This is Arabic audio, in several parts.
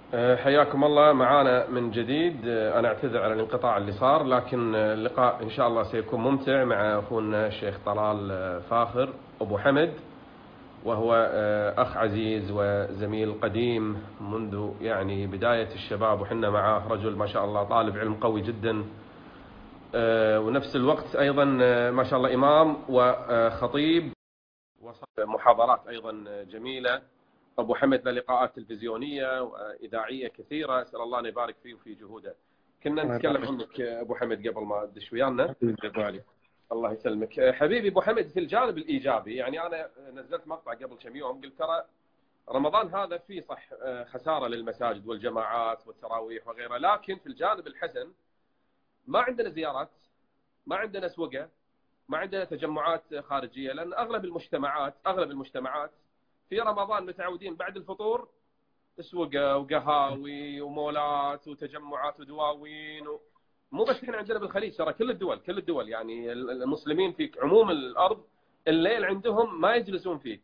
حياكم الله معانا من جديد. أنا أعتذر على الانقطاع اللي صار، لكن اللقاء إن شاء الله سيكون ممتع مع أخونا الشيخ طلال فاخر أبو حمد، وهو أخ عزيز وزميل قديم منذ يعني بداية الشباب، وحنا معاه رجل ما شاء الله طالب علم قوي جدا، ونفس الوقت أيضا ما شاء الله إمام وخطيب ومحاضرات أيضا جميلة. أبو حمد له لقاءات تلفزيونية وإذاعية كثيرة، أسأل الله أن يبارك فيه وفي جهوده. كنا نتكلم عنك أبو حمد قبل ما تدش ويانا. الله يسلمك حبيبي أبو حمد. في الجانب الإيجابي، يعني أنا نزلت مقطع قبل كم يوم قلت ترى رمضان هذا فيه صح خسارة للمساجد والجماعات والتراويح وغيرها، لكن في الجانب الحسن ما عندنا زيارات، ما عندنا سوقة، ما عندنا تجمعات خارجية، لأن أغلب المجتمعات في رمضان متعودين بعد الفطور اسوقه وقهاوي ومولات وتجمعات ودواوين مو بس احنا عندنا بالخليج، ترى كل الدول يعني المسلمين في عموم الارض الليل عندهم ما يجلسون فيه.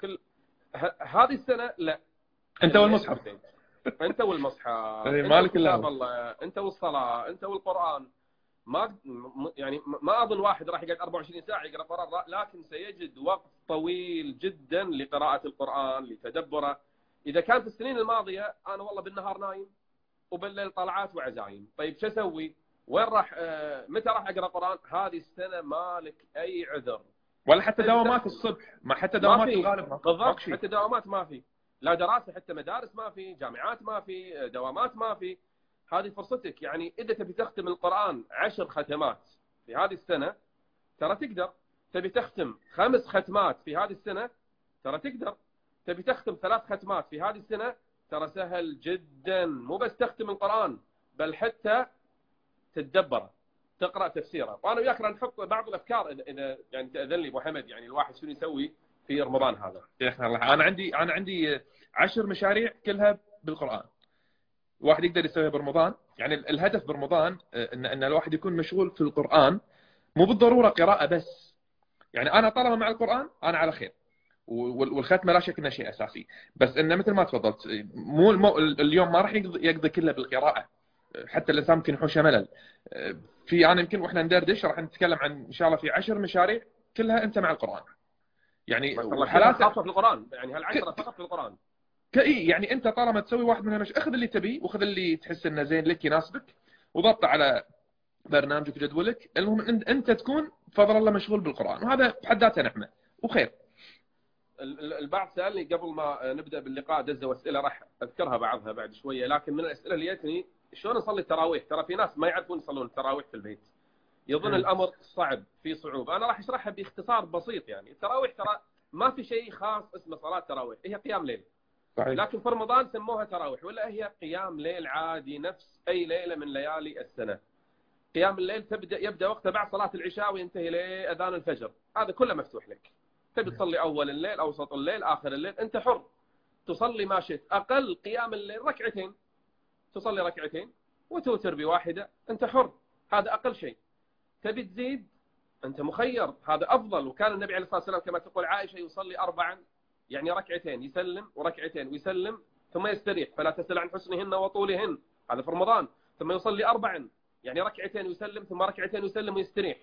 هذه السنه لا، انت والمصحف انت والمصحف انت وكتاب الله، انت والصلاه، انت والقران. ما يعني ما اظن واحد راح يقعد 24 ساعه يقرا قران، لكن سيجد وقت طويل جدا لقراءه القران لتدبره. اذا كان في السنين الماضيه انا والله بالنهار نايم وبالليل طلعات وعزايم، طيب شو اسوي؟ وين راح متى راح اقرا قران؟ هذه السنه مالك اي عذر، ولا حتى دوامات الصبح، ما حتى دوامات الغالب بالضبط، حتى دوامات ما في، لا دراسه، حتى مدارس ما في، جامعات ما في، دوامات ما في. هذه فرصتك، يعني إذا تبي تختم القرآن 10 ختمات في هذه السنة ترى تقدر، تبي تختم 5 ختمات في هذه السنة ترى تقدر، تبي تختم 3 ختمات في هذه السنة ترى سهل جدا. مو بس تختم القرآن بل حتى تتدبره، تقرأ تفسيره. وأنا وياك راح نحط بعض الأفكار إذا يعني تأذن لي أبو حمد، يعني الواحد شنو يسوي في رمضان هذا. شيخنا الله، أنا عندي 10 مشاريع كلها بالقرآن الواحد يقدر يسويها برمضان. يعني الهدف برمضان ان الواحد يكون مشغول في القرآن، مو بالضرورة قراءة بس. يعني انا طالما مع القرآن انا على خير، والختمة لا شك انها شيء اساسي، بس انه مثل ما تفضلت مو اليوم ما راح يقضي كله بالقراءة، حتى الانسان ممكن يحوشه ملل. انا يمكن واحنا ندردش راح نتكلم عن ان شاء الله في 10 مشاريع كلها انت مع القرآن. يعني وحالات خاصة في القرآن، يعني هالعشرة فقط في القرآن. يعني انت طالما تسوي واحد من اخذ اللي تبيه واخذ اللي تحس انه زين لك يناسبك وضبطه على برنامجك وجدولك. المهم انت تكون بفضل الله مشغول بالقرآن، وهذا بحد ذاته نعمه وخير. البعض سألني قبل ما نبدأ باللقاء، دزوا أسئلة راح أذكرها بعضها بعد شوية، لكن من الأسئلة اللي جتني شلون نصلي التراويح؟ ترى في ناس ما يعرفون يصلون التراويح في البيت، يظن الأمر صعب في صعوبة. أنا راح أشرحها باختصار بسيط. يعني التراويح ترى ما في شيء خاص اسمه صلاة تراويح، هي قيام ليل. صحيح. لكن في رمضان سموها تراويح، ولا هي قيام ليل عادي نفس أي ليلة من ليالي السنة. قيام الليل يبدأ وقته بعد صلاة العشاء وينتهي لأذان الفجر، هذا كله مفتوح لك. تبي تصلي أول الليل، أوسط الليل، آخر الليل، أنت حر تصلي ما شئت. أقل قيام الليل ركعتين، تصلي ركعتين وتوتر بواحدة، أنت حر، هذا أقل شيء. تبي تزيد أنت مخير، هذا أفضل. وكان النبي عليه الصلاة والسلام كما تقول عائشة يصلي 4، يعني ركعتين يسلم وركعتين ويسلم ثم يستريح، فلا تسأل عن حسنهن وطولهن، هذا في رمضان. ثم يصلي 4، يعني ركعتين ويسلم ثم ركعتين ويسلم ويستريح،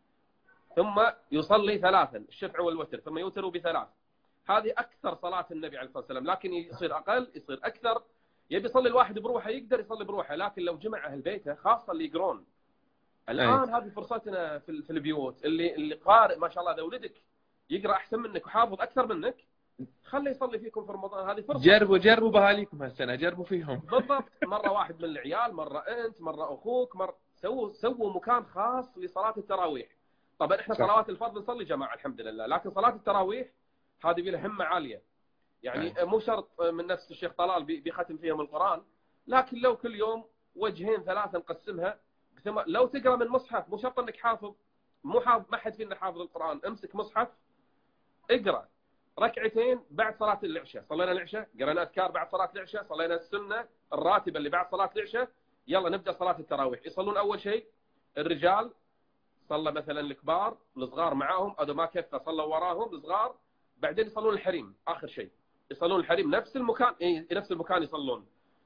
ثم يصلي 3 الشفع والوتر ثم يوتر ب3. هذه أكثر صلاة النبي عليه الصلاة والسلام، لكن يصير أقل يصير أكثر. يبي يصلي الواحد بروحه يقدر يصلي بروحه، لكن لو جمع أهل بيته خاصة اللي يقرون الآن هذه فرصتنا في البيوت. اللي قارئ ما شاء الله، إذا ولدك يقرأ أحسن منك وحافظ أكثر منك خليه يصلي فيكم في رمضان، هذه فرصة. جربوا بهاليكم هالسنة، جربوا فيهم. بالضبط، مرة واحد من العيال، مرة أنت، مرة أخوك، سووا مكان خاص لصلاة التراويح. طبعا احنا صلوات الفرض نصلي جماعة الحمد لله، لكن صلاة التراويح هذه بها همة عالية. يعني مو شرط من نفس الشيخ طلال بيختم فيهم القرآن، لكن لو كل يوم وجهين 3 نقسمها، لو تقرأ من مصحف، مو شرط انك حافظ، مو حافظ، ما حد فينا حافظ القرآن، امسك مصحف اقرأ ركعتين بعد صلاة العشاء. صلينا العشاء قرأنا أذكار بعد صلاة العشاء، صلينا السنة الراتبة اللي بعد صلاة العشاء، يلا نبدأ صلاة التراويح. يصلون أول شيء الرجال، صلى مثلا الكبار، الصغار معاهم، هذا ما كفى صلوا وراهم الصغار. بعدين يصلون الحريم آخر شيء، يصلون الحريم نفس المكان، نفس المكان يصلون.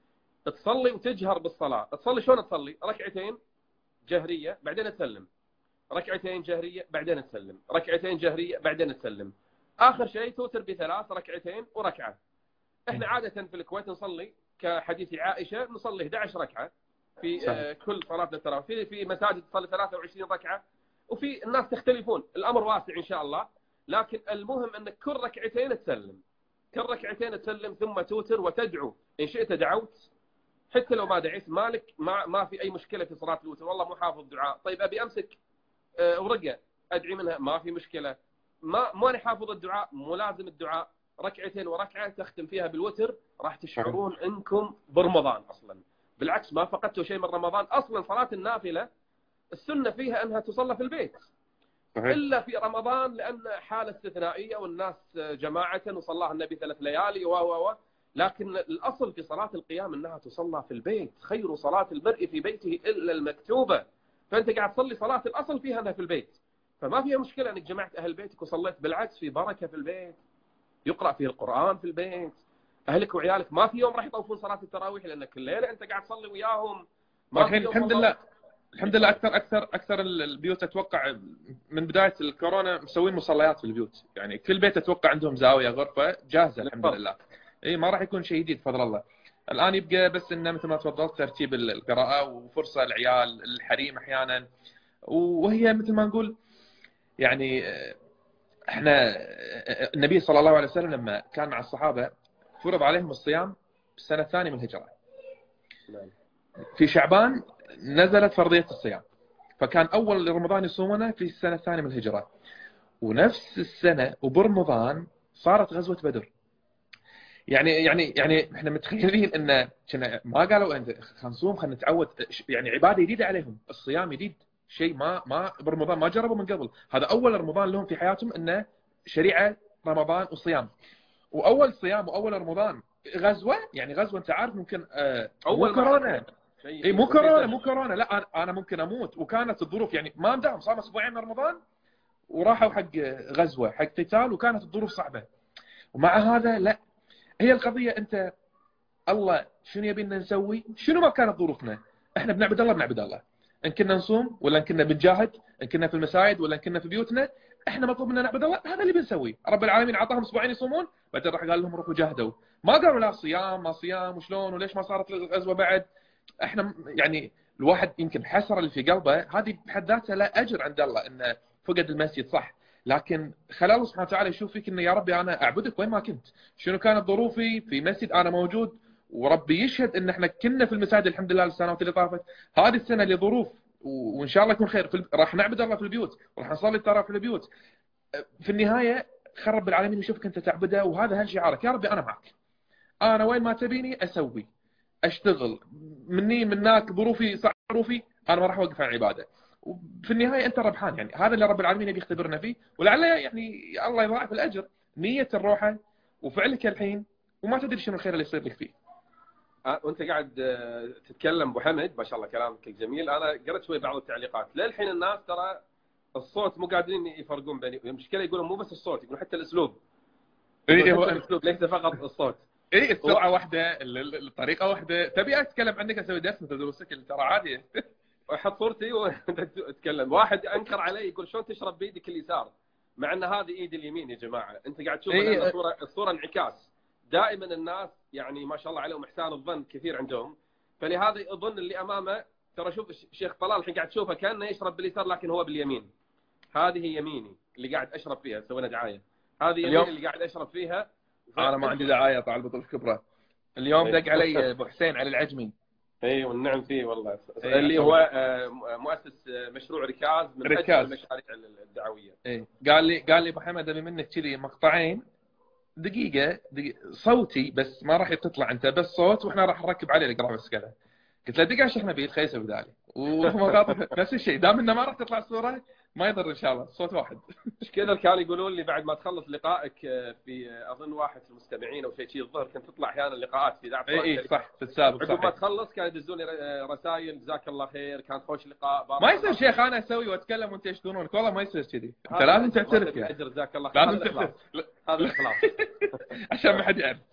تصلي وتجهر بالصلاة. تصلي شلون تصلي؟ ركعتين جهرية بعدين تسلم، ركعتين جهرية بعدين تسلم، ركعتين جهرية بعدين تسلم، آخر شيء توتر ب3 ركعتين وركعة. احنا عادة في الكويت نصلي كحديث عائشة نصلي 11 ركعة في كل صلاة التراويح. في مساجد تصلي 23 ركعة، وفي الناس تختلفون، الأمر واسع إن شاء الله. لكن المهم أنك كل ركعتين تسلم، كل ركعتين تسلم ثم توتر وتدعو. إن شئت دعوت، حتى لو ما دعيت مالك ما في أي مشكلة في صلاة الوتر. والله مو حافظ دعاء، طيب أبي أمسك ورقة أدعي منها، ما في مشكلة. ماني حافظ الدعاء، مو لازم الدعاء. ركعتين وركعة تختم فيها بالوتر، راح تشعرون أنكم برمضان أصلا. بالعكس ما فقدتوا شيء من رمضان. أصلا صلاة النافلة السنة فيها أنها تصلى في البيت إلا في رمضان، لأن حالة استثنائية والناس جماعة وصلاها النبي 3 ليالي لكن الأصل في صلاة القيام أنها تصلى في البيت. خير صلاة المرء في بيته إلا المكتوبة. فأنت قاعد تصلي صلاة الأصل فيها أنها في البيت، فما فيها مشكلة أنك جمعت أهل بيتك وصليت. بالعكس في بركة في البيت، يقرأ فيه القرآن في البيت. أهلك وعيالك ما في يوم راح يطوفون صلاة التراويح، لأنك الليلة أنت قاعد تصلي وياهم. الحين الحمد لله اكثر البيوت اتوقع من بدايه الكورونا مسوين مصليات في البيوت، يعني كل بيت اتوقع عندهم زاويه غرفه جاهزه الحمد لله. اي ما راح يكون شيء جديد بفضل الله. الان يبقى بس انه مثل ما تفضلت ترتيب القراءه وفرصه العيال الحريم احيانا. وهي مثل ما نقول يعني احنا النبي صلى الله عليه وسلم لما كان مع الصحابه فرض عليهم الصيام بالسنه الثانيه من الهجره. في شعبان نزلت فرضية الصيام، فكان أول رمضان يصومونه في السنة الثانية من الهجرة. ونفس السنة وبرمضان صارت غزوة بدر. يعني احنا متخيلين ان ما قالوا انت خلينا نصوم خلينا نتعود، يعني عبادة جديدة عليهم، الصيام جديد، شيء ما برمضان ما جربوا من قبل. هذا أول رمضان لهم في حياتهم انه شريعة رمضان وصيام، وأول صيام وأول رمضان غزوة. يعني غزوة انت عارف ممكن أول كورونا. اي مو كورونا لا انا ممكن اموت. وكانت الظروف يعني ما مداهم، صار اسبوعين من رمضان وراحوا حق غزوه حق قتال، وكانت الظروف صعبه. ومع هذا لا، هي القضيه انت الله شنو يبينا نسوي؟ شنو ما كانت ظروفنا احنا بنعبد الله بنعبد الله. ان كنا نصوم ولا ان كنا بنجاهد، ان كنا في المساجد ولا ان كنا في بيوتنا، احنا مطلوب منا نعبد الله. هذا اللي بنسويه. رب العالمين اعطاهم اسبوعين يصومون، بعدين راح قال لهم روحوا جاهدوا. ما قالوا لا صيام ما صيام وشلون وليش ما صارت الغزوه بعد. احنا يعني الواحد يمكن حسره اللي في قلبه هذه بحد ذاتها لا اجر عند الله انه فقد المسجد صح، لكن خلال الله سبحانه وتعالى يشوف فيك انه يا ربي انا اعبدك وين ما كنت، شنو كانت ظروفي في مسجد انا موجود. وربي يشهد ان احنا كنا في المساجد الحمد لله السنوات اللي طافت. هذه السنه لظروف وان شاء الله يكون خير. راح نعبد الله في البيوت وراح نصلي التراويح في البيوت. في النهايه خير رب العالمين يشوفك انت تعبده، وهذا هالشعارك يا ربي انا معك، انا وين ما تبيني اسوي اشتغل مني منك، ظروفي صح ظروفي انا ما راح اوقف عن العباده. وفي النهايه انت ربحان. يعني هذا اللي رب العالمين يبي يختبرنا فيه، ولعل يعني الله يضاعف الاجر. نيه الروحه وفعلك الحين، وما تدري شنو الخير اللي يصير لك فيه. وانت قاعد تتكلم ابو حمد ما شاء الله كلامك الجميل. انا قرأت شوي بعض التعليقات. للحين الناس ترى الصوت مو قادرين يفرقون بين المشكله. يقولون مو بس الصوت، يقولون حتى الاسلوب. الاسلوب ليس فقط الصوت. اي السرعه واحده، الطريقه واحده. تبي اتكلم عنك اسوي درس مثل دروسك ترى عادي. احط صورتي وانت تتكلم. واحد انكر علي يقول شلون تشرب بيدك اليسار مع ان هذه ايدي اليمين. يا جماعه انت قاعد تشوف الصوره انعكاس. دائما الناس يعني ما شاء الله عليهم احسان الظن كثير عندهم، فلهذا يظن اللي امامه. ترى شوف الشيخ طلال الحين قاعد تشوفه كانه يشرب باليسار لكن هو باليمين. هذه يميني اللي قاعد اشرب فيها، سوينا دعايه. هذه يميني اللي قاعد اشرب فيها. انا ما عندي دعايه طال البطل الكبرى. اليوم دق علي ابو حسين علي العجمي. اي والنعم فيه والله. اللي هو مؤسس مشروع ركاز من اجل المشاريع الدعويه. قال لي ابو حمد ابي منك كذي مقطعين دقيقه صوتي بس، ما راح تطلع انت بس صوت، واحنا راح نركب عليه الاقرا بس كذا. قلت له دقيقه شيخ نبيل خيسه بدالي نفس الشيء. دام انه ما راح تطلع الصوره ما يضر ان شاء الله، صوت واحد. ايش كذا كانوا يقولون لي بعد ما تخلص لقائك في اظن واحد في المستمعين او شيء الظهر كنت تطلع احيانا لقاءات في اذاعه. اي صح في السابق. عقب ما تخلص كانوا يدزون لي رسائل جزاك الله خير كان خوش لقاء. ما يصير شيخ انا اسوي واتكلم وانت يشكرونك، والله ما يصير كذي. انت لازم تعترف يعني جزاك الله خير. لازم تعترف. هذا الاخلاص عشان ما حد يعرف.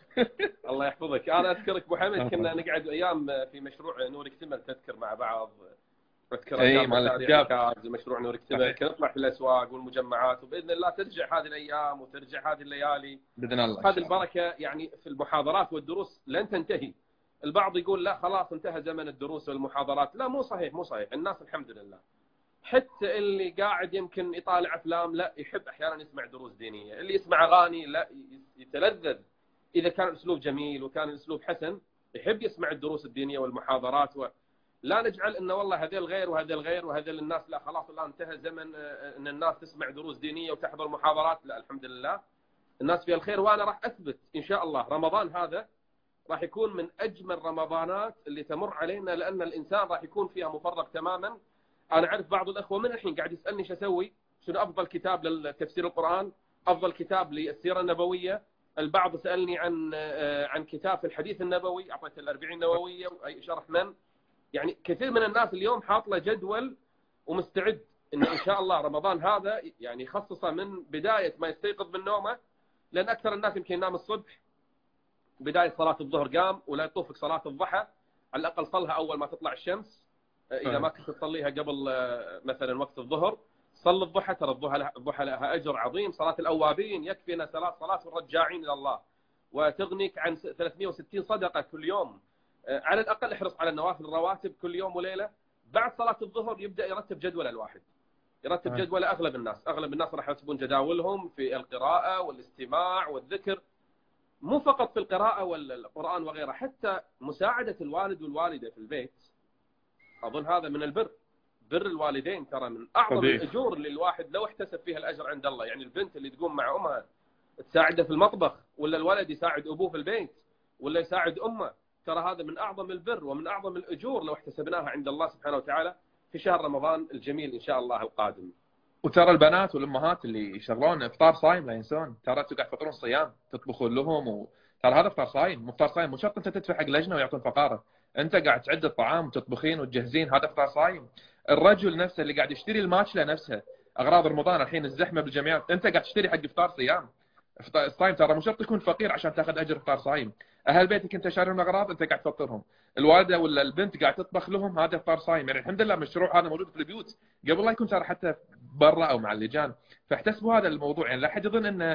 الله يحفظك. انا اذكرك ابو حمد كنا نقعد ايام في مشروع نور اكتمل، تذكر مع بعض، اذكر اي ايام مال مشاريع الحجاب. انكاز ومشروع نور اكتمل، كنا نطلع في الاسواق والمجمعات، وباذن الله ترجع هذه الايام وترجع هذه الليالي. باذن الله ان هذه شاء الله. البركه يعني في المحاضرات والدروس لن تنتهي. البعض يقول لا خلاص انتهى زمن الدروس والمحاضرات، لا مو صحيح، مو صحيح. الناس الحمد لله حتى اللي قاعد يمكن يطالع افلام لا يحب احيانا يسمع دروس دينيه، اللي يسمع اغاني لا يتلذذ اذا كان الاسلوب جميل وكان الاسلوب حسن، يحب يسمع الدروس الدينيه والمحاضرات. لا نجعل انه والله هذيل غير وهذيل غير وهذيل الناس لا خلاص الان انتهى زمن ان الناس تسمع دروس دينيه وتحضر محاضرات. لا الحمد لله الناس فيها الخير. وانا راح اثبت ان شاء الله رمضان هذا راح يكون من اجمل رمضانات اللي تمر علينا، لان الانسان راح يكون فيها مفرغ تماما. انا اعرف بعض الاخوه من الحين قاعد يسالني شو اسوي، شنو افضل كتاب لتفسير القران، افضل كتاب للسيره النبويه. البعض سالني عن كتاب في الحديث النبوي، اعطيت ال40 النوويه واي شرح من. يعني كثير من الناس اليوم حاط له جدول ومستعد ان شاء الله رمضان هذا يعني يخصصه من بدايه ما يستيقظ من نومه، لان اكثر الناس يمكن ينام الصبح بدايه صلاه الظهر قام ولا يطوفك صلاه الضحى، على الاقل صلها اول ما تطلع الشمس. اذا ما كنت تصليها قبل مثلا وقت الظهر صل الضحى، ترى الضحى لها اجر عظيم. صلاه الاوابين يكفينا صلاه الرجاعين الى الله وتغنيك عن 360 صدقه كل يوم. على الاقل احرص على النوافل الرواتب كل يوم وليله. بعد صلاه الظهر يبدا يرتب جدول الواحد، يرتب جدول اغلب الناس راح يرتبون جداولهم في القراءه والاستماع والذكر، مو فقط في القراءه والقران وغيره، حتى مساعده الوالد والوالده في البيت. اظن هذا من البر. بر الوالدين ترى من اعظم الاجور اللي الواحد لو احتسب فيها الاجر عند الله. يعني البنت اللي تقوم مع امها تساعده في المطبخ، ولا الولد يساعد ابوه في البيت، ولا يساعد امه، ترى هذا من اعظم البر ومن اعظم الاجور لو احتسبناها عند الله سبحانه وتعالى في شهر رمضان الجميل ان شاء الله القادم. وترى البنات والامهات اللي يشغلون افطار صايم لا ينسون، ترى انتم قاعد تفطرون صيام، تطبخون لهم ترى هذا افطار صايم. مو افطار صايم، مو شرط انت تدفع حق لجنه ويعطون فقاره، انت قاعد تعد الطعام وتطبخين وتجهزين، هذا افطار صايم. الرجل نفسه اللي قاعد يشتري الماكله نفسها اغراض رمضان الحين الزحمه بالجمعيات، انت قاعد تشتري حق افطار صيام. افطار صايم ترى مو شرط تكون فقير عشان تاخذ اجر افطار صايم. اهل بيتك انت شاريهم اغراض انت قاعد تفطرهم، الوالده ولا البنت قاعد تطبخ لهم، هذا افطار صايم. يعني الحمد لله المشروع هذا موجود في البيوت قبل لا يكون ترى حتى برا او مع اللجان. فاحتسبوا هذا الموضوع، يعني لا احد يظن ان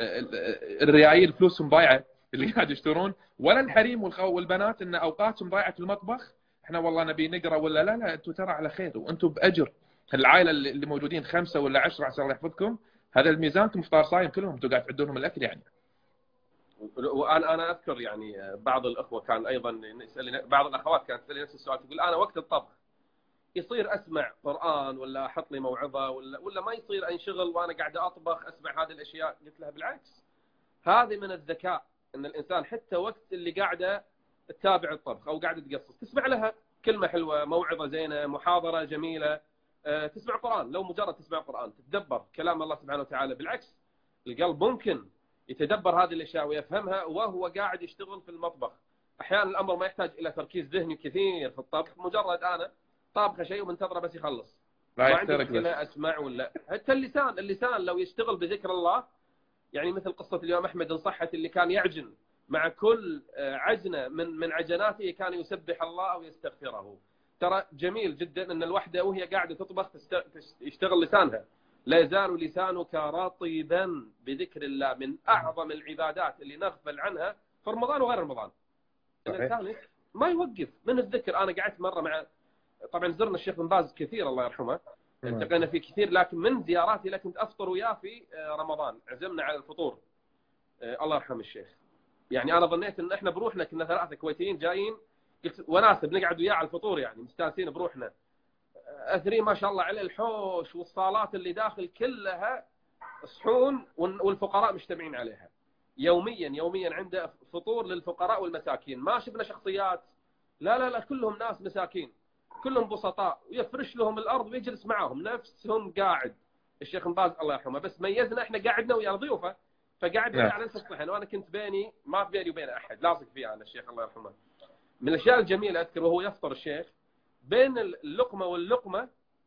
الريايل فلوسهم ضايعه اللي قاعد يشترون، ولا الحريم والبنات ان اوقاتهم ضايعه في المطبخ. احنا والله نبي نقرا ولا لا انتم ترى على خير وانتم باجر. العائله اللي موجودين 5 ولا 10 عسى الله يحفظكم، هذا الميزانكم افطار صايم كلهم، انتم قاعد تعدون لهم الاكل يعني. وانا اذكر يعني بعض الاخوه كان ايضا يسالني، بعض الاخوات كانت تسالني نفس السؤال، تقول انا وقت الطبخ يصير اسمع قران ولا احط لي موعظه ولا ما يصير انشغل وانا قاعد اطبخ اسمع هذه الاشياء؟ قلت لها بالعكس، هذه من الذكاء ان الانسان حتى وقت اللي قاعده تتابع الطبخ او قاعده تقصص تسمع لها كلمه حلوه، موعظه زينه، محاضره جميله، تسمع قران. لو مجرد تسمع قران تتدبر كلام الله سبحانه وتعالى، بالعكس القلب ممكن يتدبر هذه الاشياء ويفهمها وهو قاعد يشتغل في المطبخ. احيانا الامر ما يحتاج الى تركيز ذهني كثير في الطبخ، مجرد انا طابخه شيء ومنتظره بس يخلص، ما عندي مشكله اسمع. ولا حتى اللسان لو يشتغل بذكر الله، يعني مثل قصه اليوم احمد ان صحت اللي كان يعجن مع كل عجنه من عجناته كان يسبح الله او يستغفره. ترى جميل جدا ان الوحده وهي قاعده تطبخ يشتغل لسانها. لا يزال لسانك رطبا بذكر الله، من اعظم العبادات اللي نغفل عنها في رمضان وغير رمضان. الانسان ما يوقف من الذكر. انا قعدت مره مع، طبعا زرنا الشيخ بن باز كثير الله يرحمه، التقينا فيه كثير، لكن من زياراتي له كنت افطر وياه في رمضان، عزمنا على الفطور الله يرحم الشيخ. يعني انا ظنيت ان احنا بروحنا، كنا 3 كويتيين جايين، قلت وناسب بنقعد وياه على الفطور، يعني مستانسين بروحنا. اثرين ما شاء الله عليه، الحوش والصالات اللي داخل كلها صحون والفقراء مجتمعين عليها. يوميا عنده فطور للفقراء والمساكين. ما شفنا شخصيات، لا كلهم ناس مساكين، كلهم بسطاء، ويفرش لهم الارض ويجلس معهم نفسهم قاعد. الشيخ بن باز الله يرحمه بس ميزنا احنا قعدنا ويا ضيوفه، فقعدنا على السطح، وانا كنت ما في بيني وبين احد، لاصق فيه انا الشيخ الله يرحمه. من الاشياء الجميله اذكر وهو يفطر الشيخ، بين اللقمه واللقمه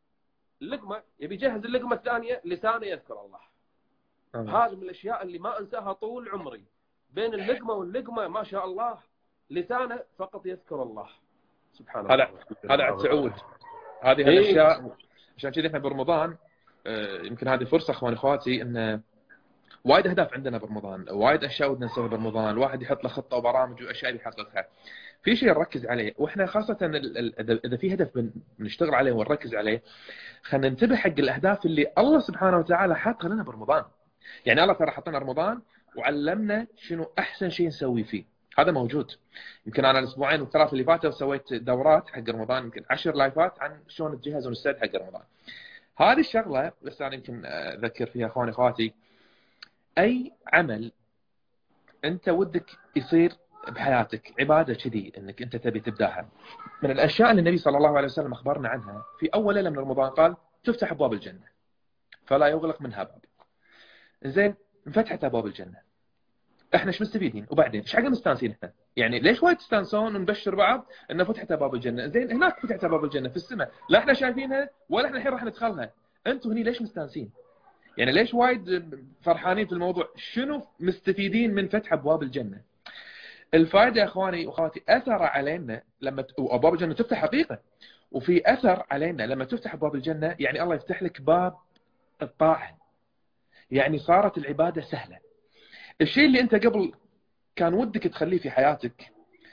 يبي يجهز اللقمه الثانيه لسانه يذكر الله. هذه من الاشياء اللي ما انساها طول عمري. بين اللقمة واللقمة ما شاء الله لسانه فقط يذكر الله سبحان هذا الله. هذا عاد تعود هذه الاشياء. عشان كذا احنا برمضان يمكن هذه فرصه اخواني اخواتي ان وايد اهداف عندنا برمضان، وايد اشياء ودنا نسويها برمضان، الواحد يحط له خطه وبرامج واشياء بيحققها. في شيء نركز عليه واحنا خاصه اذا في هدف بنشتغل عليه ونركز عليه، خلينا ننتبه حق الاهداف اللي الله سبحانه وتعالى حاطها لنا برمضان. يعني الله ترى حطنا رمضان وعلمنا شنو احسن شيء نسوي فيه، هذا موجود. يمكن انا الاسبوعين والثلاث اللي فاتوا سويت دورات حق رمضان، يمكن 10 لايفات عن شلون نتجهز ونستعد حق رمضان. هذه الشغله بس انا يمكن اذكر فيها اخواني اخواتي، اي عمل انت ودك يصير بحياتك، عباده كذي انك انت تبي تبداها، من الاشياء اللي النبي صلى الله عليه وسلم اخبرنا عنها في اول ليله من رمضان قال تفتح ابواب الجنه فلا يغلق منها باب. زين، انفتحت ابواب الجنه، احنا ايش مستفيدين؟ وبعدين ايش حق مستانسين احنا؟ يعني ليش وايد تستانسون ونبشر بعض ان فتحت ابواب الجنه؟ زين هناك فتحت ابواب الجنه في السماء، لا احنا شايفينها ولا احنا الحين راح ندخلها، انتم هني ليش مستانسين؟ يعني ليش وايد فرحانين في الموضوع؟ شنو مستفيدين من فتح ابواب الجنه؟ الفائده يا اخواني واخواتي اثر علينا لما ابواب الجنه تفتح حقيقه، وفي اثر علينا لما تفتح ابواب الجنه، يعني الله يفتح لك باب الطاعه، يعني صارت العباده سهله. الشيء اللي انت قبل كان ودك تخليه في حياتك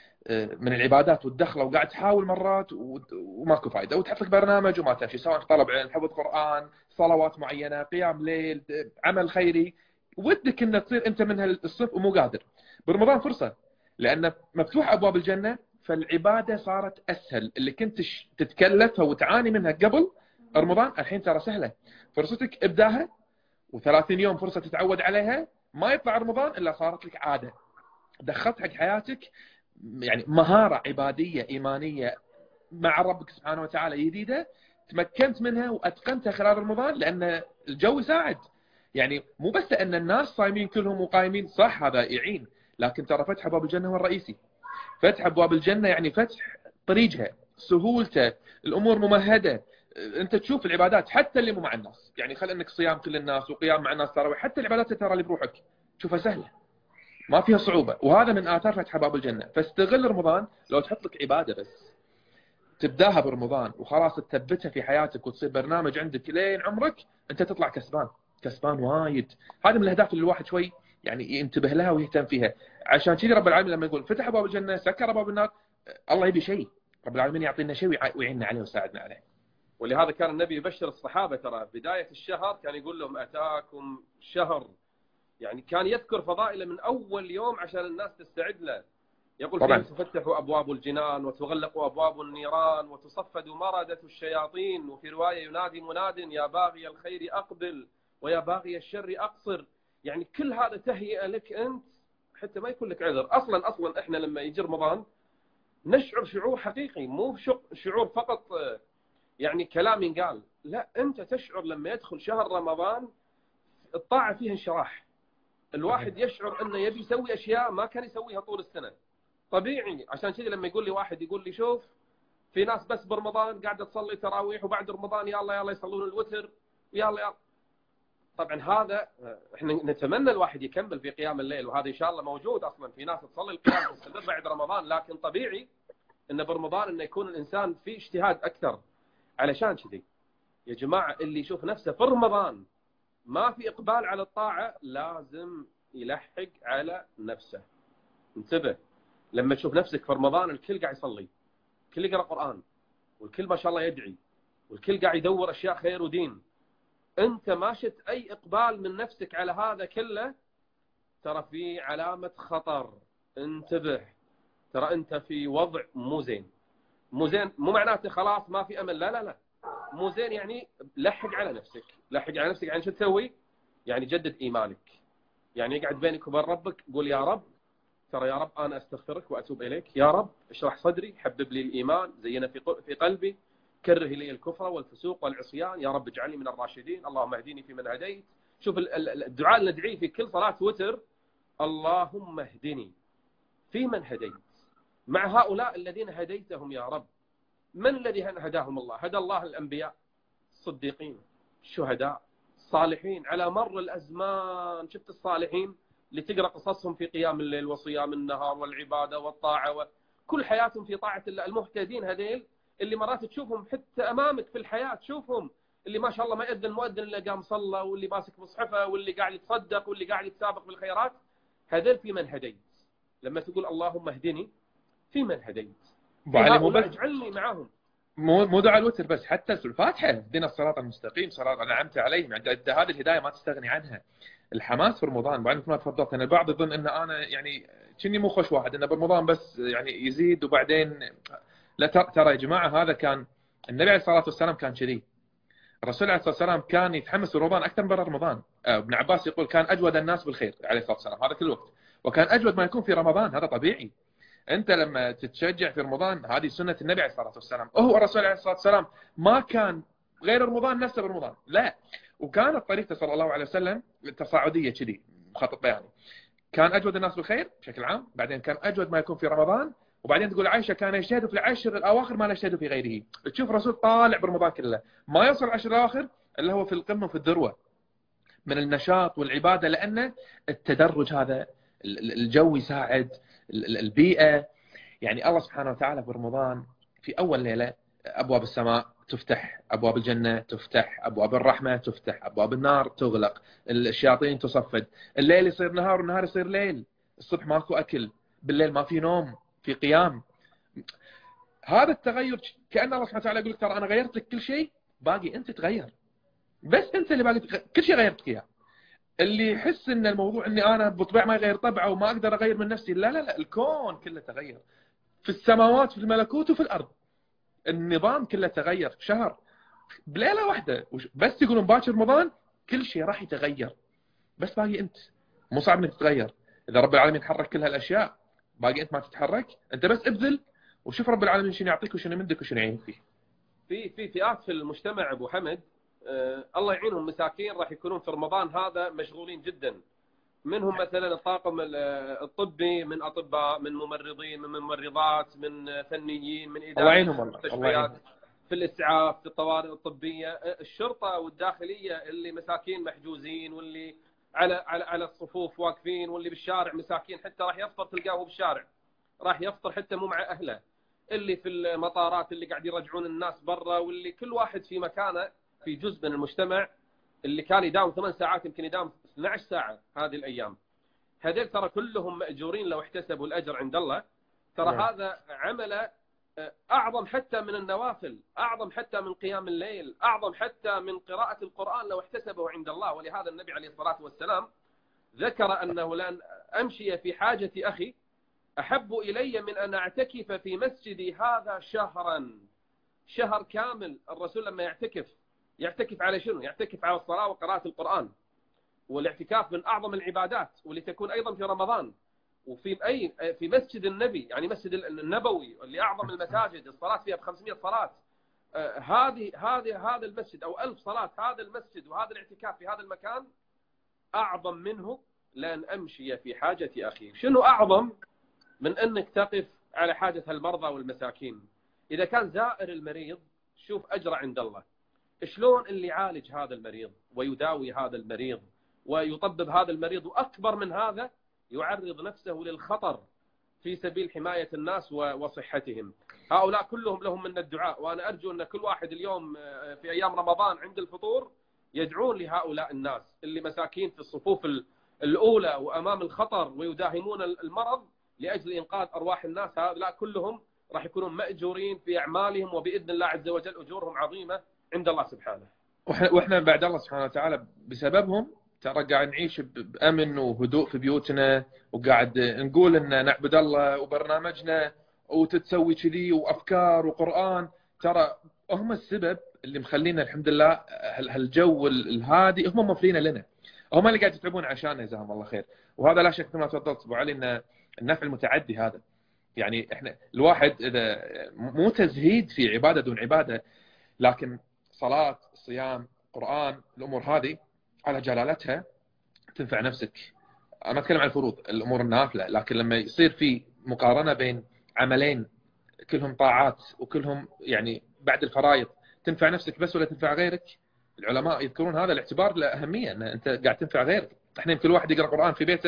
من العبادات وتدخله وقاعد تحاول مرات وماكو فائده، وتحط لك برنامج وما تمشي، سواء طلب علم، حفظ قران، صلوات معينه، قيام ليل، عمل خيري، ودك ان تصير انت من هالصف ومو قادر. برمضان فرصه، لان مفتوح ابواب الجنه فالعباده صارت اسهل، اللي كنت تتكلفها وتعاني منها قبل رمضان الحين ترى سهله. فرصتك ابداها، و30 يوم فرصه تتعود عليها، ما يطلع رمضان الا صارت لك عاده، دخلت حق حياتك يعني مهارة عبادية إيمانية مع ربك سبحانه وتعالى جديدة، تمكنت منها وأتقنتها خلال رمضان، لأن الجو يساعد. يعني مو بس أن الناس صايمين كلهم وقايمين، صح هذا يعين، لكن ترى فتح أبواب الجنة هو الرئيسي. فتح أبواب الجنة يعني فتح طريقها، سهولته، الأمور ممهدة. أنت تشوف العبادات حتى اللي مو مع الناس، يعني خل أنك صيام كل الناس وقيام مع الناس تراويح، حتى العبادات ترى اللي بروحك تشوفها سهلة ما فيها صعوبة، وهذا من آثار فتح باب الجنة. فاستغل رمضان، لو تحط لك عبادة بس تبداها برمضان وخلاص تثبتها في حياتك وتصير برنامج عندك لين عمرك، انت تطلع كسبان وايد. هذا من الاهداف اللي الواحد شوي يعني ينتبه لها ويهتم فيها. عشان كذي رب العالمين لما يقول فتح باب الجنة سكر باب النار، الله يبي شيء، رب العالمين يعطينا شيء ويعيننا عليه ويساعدنا عليه. ولهذا كان النبي يبشر الصحابة، ترى بداية الشهر كان يقول لهم أتاكم شهر، يعني كان يذكر فضائله من أول يوم عشان الناس تستعد له. يقول فيه تفتح أبواب الجنان وتغلق أبواب النيران وتصفد مردة الشياطين، وفي رواية ينادي مناد يا باغي الخير أقبل ويا باغي الشر أقصر. يعني كل هذا تهيئة لك أنت حتى ما يكون لك عذر. أصلا إحنا لما يجي رمضان نشعر شعور حقيقي، مو شعور فقط يعني كلام ينقال، لا أنت تشعر لما يدخل شهر رمضان الطاعة فيه انشراح. الواحد يشعر أنه يبي يسوي أشياء ما كان يسويها طول السنة. طبيعي، عشان كذا لما يقول لي واحد يقول لي شوف في ناس بس برمضان قاعدة تصلي تراويح وبعد رمضان يلا يصلون الوتر يلا. طبعا هذا احنا نتمنى الواحد يكمل في قيام الليل، وهذا إن شاء الله موجود. أصلا في ناس تصلي القيام تستمر بعد رمضان، لكن طبيعي أن برمضان أنه يكون الإنسان في اجتهاد أكثر. علشان كذي يا جماعة اللي يشوف نفسه في رمضان ما في إقبال على الطاعة لازم يلحق على نفسه. انتبه، لما تشوف نفسك في رمضان الكل قاعد يصلي، الكل يقرأ قرآن، والكل ما شاء الله يدعي، والكل قاعد يدور أشياء خير ودين، أنت ما شفت أي إقبال من نفسك على هذا كله، ترى في علامة خطر. انتبه، ترى أنت في وضع مو زين. مو زين مو معناته خلاص ما في أمل، لا مو زين يعني لحق على نفسك. لحق على نفسك يعني شو تسوي؟ يعني جدد إيمانك، يعني يقعد بينك وبين ربك، قول يا رب ترى يا رب أنا أستغفرك وأتوب إليك، يا رب اشرح صدري، حبب لي الإيمان، زينه في قلبي، كره لي الكفر والفسوق والعصيان، يا رب اجعلني من الراشدين، اللهم اهديني في من هديت. شوف الدعاء اللي ندعيه في كل صلاة وتر، اللهم اهدني في من هديت مع هؤلاء الذين هديتهم يا رب. من الذي هداهم الله؟ هدى الله الأنبياء، الصديقين، الشهداء، الصالحين على مر الأزمان. شفت الصالحين اللي تقرأ قصصهم في قيام الليل وصيام النهار والعبادة والطاعة كل حياتهم في طاعة الله. المهتدين هذيل اللي مرات تشوفهم حتى أمامك في الحياة، تشوفهم اللي ما شاء الله ما يأذن المؤذن اللي قام صلى، واللي ماسك مصحفه، واللي قاعد يتصدق، واللي قاعد يتسابق بالخيرات. هذيل في من هديت. لما تقول اللهم اهدني في من هديت، اجعلني معهم. مو دعاء الوتر بس، حتى الفاتحة اهدنا الصراط المستقيم صراط أنعمت عليهم، هذه الهداية ما تستغني عنها. الحماس في رمضان، بعد ما تفضلت، أنا البعض يظن أن أنا يعني كني مو خوش واحد أنه برمضان بس يعني يزيد وبعدين لا. ترى يا جماعة هذا كان النبي عليه الصلاة والسلام كان كذي. الرسول عليه الصلاة والسلام كان يتحمس في رمضان أكثر من برا رمضان. ابن عباس يقول كان أجود الناس بالخير عليه الصلاة والسلام هذا كل وقت، وكان أجود ما يكون في رمضان. هذا طبيعي. أنت لما تتشجع في رمضان هذه سنة النبي عليه الصلاة والسلام. هو الرسول عليه الصلاة والسلام ما كان غير رمضان نفسه برمضان، لا. وكانت طريقته صلى الله عليه وسلم التصاعدية كذي مخطط يعني. كان أجود الناس بالخير بشكل عام، بعدين كان أجود ما يكون في رمضان، وبعدين تقول عائشة كان يجتهد في العشر الأواخر ما لا يجتهد في غيره. تشوف الرسول طالع برمضان كله ما يوصل العشر الأواخر إلا هو في القمة وفي الذروة من النشاط والعبادة، لأن التدرج هذا الجو يساعد، البيئة. يعني الله سبحانه وتعالى برمضان في أول ليلة أبواب السماء تفتح، أبواب الجنة تفتح، أبواب الرحمة تفتح، أبواب النار تغلق، الشياطين تصفد، الليل يصير نهار والنهار يصير ليل، الصبح ماكو أكل، بالليل ما في نوم، في قيام. هذا التغير كأن الله سبحانه وتعالى يقول لك ترى أنا غيرت لك كل شيء، باقي أنت تغير، بس أنت اللي باقي كل شيء غيرت إياه. اللي يحس ان الموضوع اني انا بطبيعه ما يغير طبعه وما اقدر اغير من نفسي، لا لا لا، الكون كله تغير، في السماوات في الملكوت وفي الارض النظام كله تغير. شهر بليله واحده بس يقولون باكر رمضان كل شيء راح يتغير، بس باقي انت. مو صعب انك تتغير اذا رب العالمين حرك كل هالاشياء، باقي انت ما تتحرك، انت بس ابذل وشوف رب العالمين شنو يعطيك وشنو يمدك وشنو يعين فيه. في فئات في المجتمع ابو حمد الله يعينهم، مساكين راح يكونون في رمضان هذا مشغولين جدا. منهم مثلا الطاقم الطبي، من اطباء، من ممرضين، من ممرضات، من فنيين، من اداريين في المستشفيات، في الاسعاف، في الطوارئ الطبيه، الشرطه والداخليه اللي مساكين محجوزين، واللي على الصفوف واقفين، واللي بالشارع مساكين حتى راح يفطر تلقاه بالشارع، راح يفطر حتى مو مع اهله، اللي في المطارات اللي قاعد يرجعون الناس برا، واللي كل واحد في مكانه. في جزء من المجتمع اللي كان يداوم 8 ساعات يمكن يداوم 12 ساعة هذه الأيام. هذول ترى كلهم مأجورين لو احتسبوا الأجر عند الله. ترى هذا عمل أعظم حتى من النوافل، أعظم حتى من قيام الليل، أعظم حتى من قراءة القرآن لو احتسبه عند الله. ولهذا النبي عليه الصلاة والسلام ذكر أنه لأن أمشي في حاجة أخي أحب إلي من أن أعتكف في مسجدي هذا شهرا. شهر كامل. الرسول لما يعتكف على شنو؟ يعتكف على الصلاة وقراءة القرآن. والاعتكاف من أعظم العبادات، واللي تكون أيضا في رمضان، في مسجد النبي، يعني مسجد النبوي اللي أعظم المساجد، الصلاة فيها ب500 صلاة. هذا المسجد أو 1000 صلاة، هذا المسجد وهذا الاعتكاف في هذا المكان أعظم منه لأن أمشي في حاجة أخي. شنو أعظم من أنك تقف على حاجة المرضى والمساكين؟ إذا كان زائر المريض شوف أجر عند الله، شلون اللي يعالج هذا المريض ويداوي هذا المريض ويطبب هذا المريض، وأكبر من هذا يعرض نفسه للخطر في سبيل حماية الناس وصحتهم. هؤلاء كلهم لهم من الدعاء، وأنا أرجو أن كل واحد اليوم في أيام رمضان عند الفطور يدعون لهؤلاء الناس اللي مساكين في الصفوف الأولى وأمام الخطر ويداهمون المرض لأجل إنقاذ أرواح الناس. هؤلاء كلهم راح يكونون مأجورين في أعمالهم، وبإذن الله عز وجل أجورهم عظيمة عند الله سبحانه. واحنا بعد الله سبحانه وتعالى بسببهم ترى قاعد نعيش بأمن وهدوء في بيوتنا، وقاعد نقول ان نعبد الله وبرنامجنا وتتسوي كذي وافكار وقرآن. ترى هم السبب اللي مخلينا الحمد لله هالجو الهادي، هم موفرين لنا، هم اللي قاعد يتعبون عشاننا جزاهم الله خير. وهذا لا شك كما تفضلت ابو علي ان النفع المتعدي هذا. يعني احنا الواحد اذا مو تزهيد في عبادة دون عبادة، لكن صلاة، صيام، قرآن، الأمور هذه على جلالتها تنفع نفسك. أنا أتكلم عن الفروض، الأمور النافلة، لكن لما يصير في مقارنة بين عملين كلهم طاعات وكلهم يعني بعد الفرائض، تنفع نفسك بس ولا تنفع غيرك؟ العلماء يذكرون هذا الاعتبار له أهمية، أن أنت قاعد تنفع غيرك. احنا يمكن الواحد يقرأ قرآن في بيته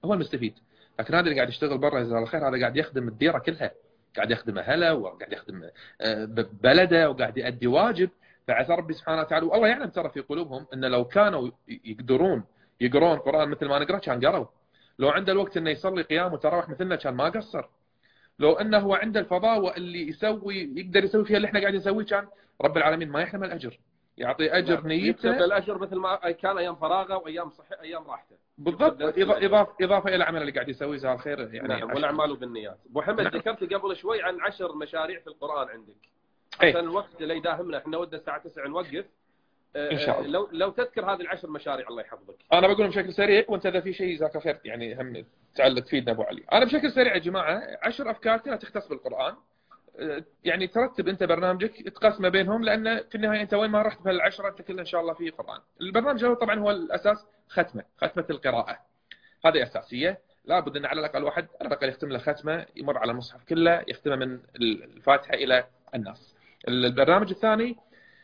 هو المستفيد. لكن هذا اللي قاعد يشتغل برا جزاه الله خير، هذا قاعد يخدم الديره كلها، قاعد يخدم اهله وقاعد يخدم بلده وقاعد يؤدي واجب. فعسى ربي سبحانه وتعالى، والله يعلم ترى في قلوبهم ان لو كانوا يقدرون يقرون قرآن مثل ما نقرأ كان قروا. لو عنده الوقت انه يصلي قيام وتراوح مثلنا كان ما قصر. لو انه هو عنده الفضاوه اللي يقدر يسوي فيها اللي احنا قاعدين نسويه كان رب العالمين ما يحرم الاجر، يعطي اجر نيته، يكتب الاجر مثل ما كان ايام فراغه وايام ايام راحته. بالضبط، اضافه الى العمل اللي قاعد يسويه جزاه الخير يعني. نعم، والاعمال بالنيات. ابو حمد، نعم. ذكرت قبل شوي عن 10 مشاريع في القران عندك. أي. عشان الوقت اللي يداهمنا، احنا ودنا الساعه 9 نوقف. ان شاء الله. لو تذكر هذه ال10 مشاريع الله يحفظك. انا بقولهم بشكل سريع، وانت اذا في شيء جزاك خير يعني هم تعال تفيدنا ابو علي. انا بشكل سريع يا جماعه 10 افكار كلها تختص بالقران. يعني ترتب انت برنامجك تقسمه بينهم، لان في النهايه انت وين ما رحت بهال10 انت كله ان شاء الله في قران. البرنامج طبعا هو الاساس ختمه القراءه، هذه اساسيه. لابد ان على الاقل واحد على الاقل يختم له ختمه، يمر على المصحف كله، يختمه من الفاتحه الى الناس. البرنامج الثاني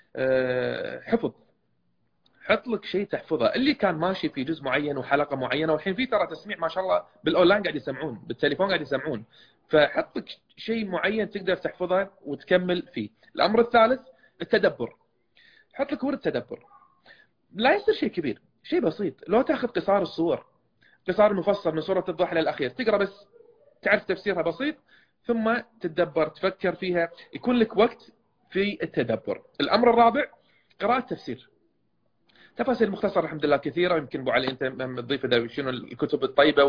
حفظ. حط لك شيء تحفظه، اللي كان ماشي في جزء معين وحلقه معينه، والحين في ترى تسميع ما شاء الله بالاونلاين قاعد يسمعون، بالتليفون قاعد يسمعون. فحط لك شيء معين تقدر تحفظه وتكمل فيه. الامر الثالث التدبر. حط لك ورد تدبر، لا يصير شيء كبير، شيء بسيط. لو تاخذ قصار الصور، قصار المفصل من سوره الضحى للاخير، تقرا بس تعرف تفسيرها بسيط، ثم تتدبر تفكر فيها، يكون لك وقت في التدبر. الامر الرابع قراءه تفسير. تفاصيل مختصرة الحمد لله كثيرة، يمكن ابو علي انت تضيف اذا شنو الكتب الطيبة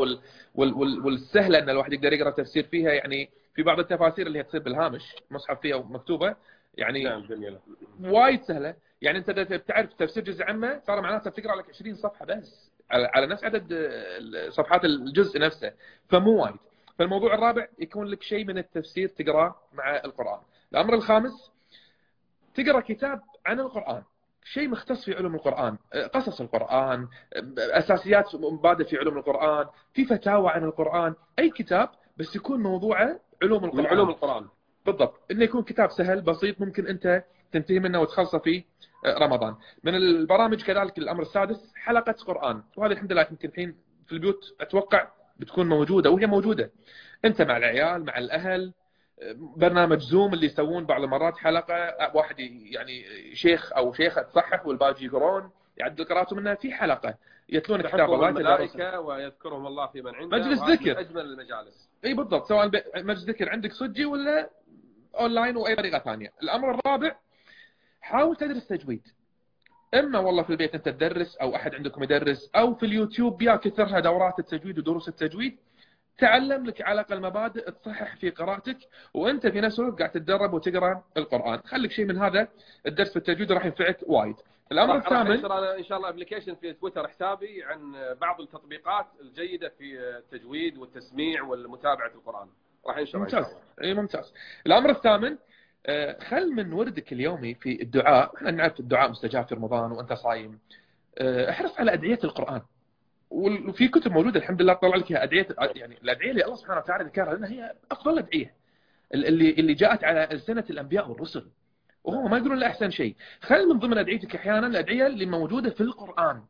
والسهلة ان الواحد يقدر يقرا تفسير فيها. يعني في بعض التفاسير اللي هي تصير بالهامش مصحف فيها ومكتوبة، يعني نعم جميلة وايد سهلة. يعني انت اذا بتعرف تفسير جزء عامة ترى معناته بتقرا لك 20 صفحة بس على نفس عدد صفحات الجزء نفسه، فمو وايد. فالموضوع الرابع يكون لك شيء من التفسير تقراه مع القرآن. الامر الخامس تقرا كتاب عن القرآن، شيء مختص في علوم القرآن، قصص القرآن، أساسيات مبادئ في علوم القرآن، في فتاوى عن القرآن، أي كتاب بس يكون موضوعه علوم القرآن. من علوم القرآن بالضبط، إنه يكون كتاب سهل بسيط ممكن أنت تنتهي منه وتخلصه في رمضان. من البرامج كذلك الأمر السادس حلقة قرآن، وهذه الحمد لله يمكن الحين في البيوت أتوقع بتكون موجودة، وهي موجودة أنت مع العيال مع الأهل. برنامج زوم اللي يسوون بعض المرات حلقة، واحد يعني شيخ أو شيخة تصحح والباقي يقرون يعدل قراءته منها في حلقة، يتلون كتاب الله الملائكة ويذكرهم الله في من عنده. مجلس ذكر، أجمل المجالس. اي بالضبط، سواء مجلس ذكر عندك صجي ولا اونلاين واي طريقة ثانية. الامر الرابع حاول تدرس تجويد، اما والله في البيت انت تدرس او احد عندكم يدرس، او في اليوتيوب يا كثرها دورات التجويد ودروس التجويد، تعلم لك على الاقل مبادئ تصحح في قراءتك، وانت في نفس الوقت قاعد تتدرب وتقرا القران. خليك شيء من هذا الدرس في التجويد راح ينفعك وايد. الامر الثامن راح ان شاء الله ابلكيشن في تويتر حسابي عن بعض التطبيقات الجيده في التجويد والتسميع ومتابعه القران، راح انشر. ممتاز، اي ممتاز. الامر الثامن خل من وردك اليومي في الدعاء، احنا نعرف الدعاء مستجاب في رمضان وانت صايم، احرص على ادعيه القران. وفي كتب موجوده الحمد لله طلع لك ادعيه، يعني الادعيه اللي الله سبحانه وتعالى ذكرها لنا هي افضل ادعيه اللي جاءت على السنه الانبياء والرسل، وهم ما يقولون لا احسن شيء. خل من ضمن ادعيتك احيانا الادعيه اللي موجوده في القران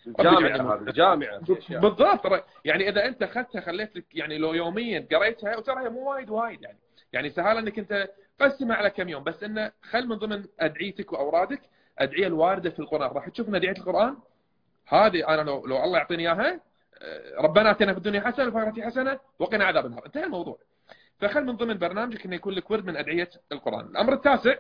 جامعه بالضبط. يعني اذا انت اخذتها خليت لك يعني لو يوميا قريتها، وترى هي مو وايد يعني سهل انك انت قسمها على كم يوم، بس انه خل من ضمن ادعيتك واورادك ادعيه الوارده في القران. راح تشوف ان ادعيه القران هذه انا لو الله يعطيني اياها، ربنا اتنا في الدنيا حسنه وفي الاخره حسنه وقنا عذاب النار، انتهى الموضوع. فخل من ضمن برنامجك انه يكون لك ورد من ادعيه القران. الامر التاسع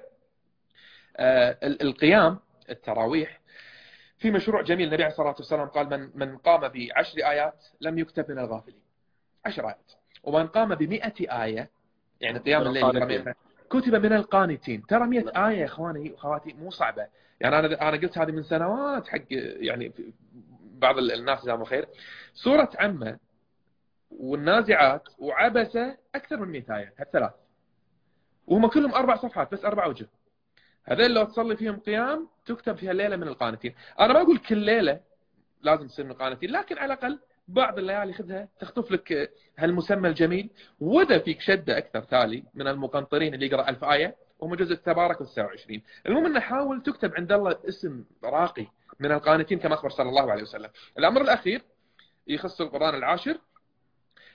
القيام التراويح. في مشروع جميل النبي عليه الصلاه والسلام قال من قام ب10 آيات لم يكتب من الغافلين. 10 آيات. ومن قام ب100 آية يعني قيام الليل كتب من القانتين. ترى 100 آية يا اخواني واخواتي مو صعبه. يعني انا قلت هذه من سنوات حق يعني بعض الناس جزاهم خير. سوره عمه والنازعات وعبسه اكثر من 100 آية، هالثلاث، وهم كلهم 4 صفحات بس 4 وجه. هذول لو تصلي فيهم قيام تكتب فيها ليله من القانتين. انا ما اقول كل ليله لازم تصير من القانتين، لكن على الاقل بعض الليالي خذها تخطف لك هالمسمى الجميل. واذا فيك شده اكثر تالي من المقنطرين اللي يقرا 1000 آية وهم جزء تبارك و29. المهم انه حاول تكتب عند الله اسم راقي من القانتين كما اخبر صلى الله عليه وسلم. الامر الاخير يخص القران العاشر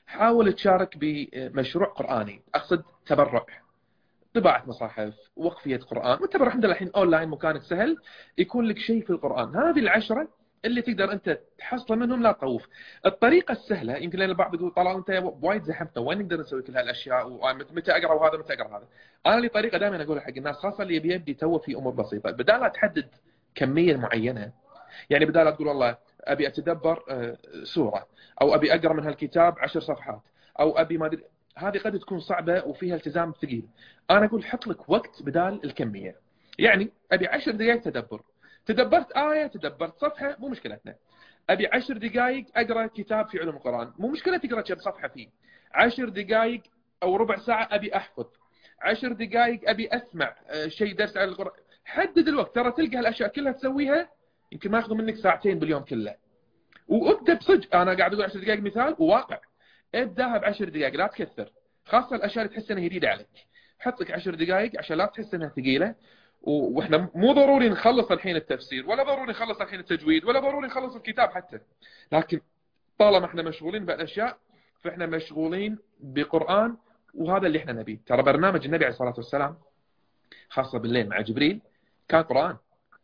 حاول تشارك بمشروع قرآني، أقصد تبرع، طباعة مصاحف، وقفية قرآن، والتبرع عندنا الحين أونلاين مكانك سهل، يكون لك شيء في القرآن. هذه العشرة اللي تقدر أنت تحصل منهم، لا تطوف. الطريقة السهلة، يمكن لأن البعض يقول طلال أنت وايد زحمتنا، وين نقدر نسوي كل هالأشياء، ومتى أقرأ وهذا متى أقرأ هذا؟ أنا لي طريقة دائما أقولها حق الناس، خاصة اللي يبدي تو في أمور بسيطة، بدال لا تحدد كمية معينة، يعني بدال لا تقول والله أبي أتدبر سورة، أو أبي أقرأ من هالكتاب 10 صفحات، أو أبي ما أدري، هذه قد تكون صعبة وفيها التزام ثقيل. أنا أقول حط لك وقت بدال الكمية، يعني أبي 10 دقائق تدبر، تدبرت آية، تدبرت صفحة، مو مشكلتنا. أبي 10 دقائق أقرأ كتاب في علوم القرآن، مو مشكلة تقرأ كم صفحة فيه. 10 دقائق أو ربع ساعة أبي أحفظ، 10 دقائق أبي أسمع شيء درس على القرآن. حدد الوقت، ترى تلقى هالأشياء كلها تسويها يمكن ما ياخذ منك ساعتين باليوم كله. وابدأ بصدق، أنا قاعد أقول 10 دقائق مثال وواقع، ابدأها ب10 دقائق، لا تكثر، خاصة الأشياء اللي تحس أنها جديدة عليك. حط لك 10 دقائق عشان لا تحس أنها ثقيلة. واحنا مو ضروري نخلص الحين التفسير، ولا ضروري نخلص الحين التجويد، ولا ضروري نخلص الكتاب حتى، لكن طالما احنا مشغولين بالاشياء فاحنا مشغولين بقرآن، وهذا اللي احنا نبيه. ترى برنامج النبي عليه الصلاة والسلام خاصة بالليل مع جبريل كان قرآن.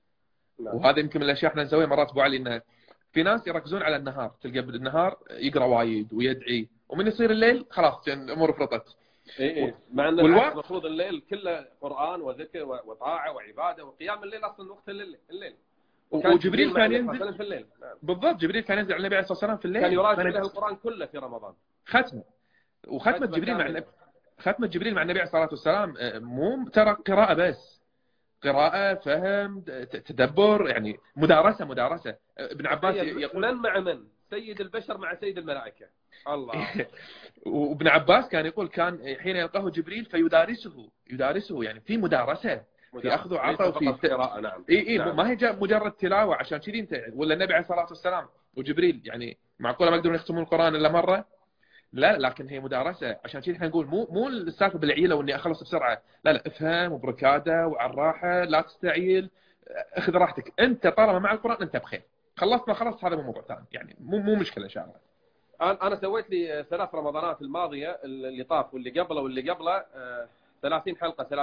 وهذا يمكن من الاشياء احنا نسويها مرات ابو علي، انه في ناس يركزون على النهار، تلقى بالنهار يقرأ وايد ويدعي، ومن يصير الليل خلاص الامور فرطت. اي مع ان العكس، المفروض الليل كله قرآن وذكر وطاعة وعبادة، وقيام الليل اصلا وقت الليل. وجبريل كان ينزل في الليل. بالضبط، جبريل كان ينزل على النبي عليه الصلاة والسلام في الليل، كان يراجع له القرآن كله في رمضان، ختمه. وختمة جبريل مع النبي، ختمة جبريل مع النبي عليه الصلاة والسلام مو ترى قراءة بس، قراءة، فهم، تدبر، يعني مدارسة. ابن عباس يقول من مع من؟ سيد البشر مع سيد الملائكة. الله. وابن عباس كان يقول كان حين يلقاه جبريل فيدارسه، يعني في مدارسة، في أخذ وعطاء، وفي قراءة. نعم. نعم. ما هي مجرد تلاوة عشان كذي انت ولا النبي عليه الصلاة والسلام وجبريل يعني معقولة ما يقدرون يختمون القرآن إلا مرة؟ لا، لكن هي مدارسة. عشان كذي احنا نقول مو السالفة بالعيلة واني اخلص بسرعة، لا افهم وبركادة وعلى الراحة، لا تستعيل، اخذ راحتك. انت طالما مع القرآن انت بخير، خلصت ما خلصت هذا مو موضوع ثاني، يعني مو مشكلة ان شاء الله. انا سويت لي 3 رمضانات الماضية اللي طاف واللي قبله 30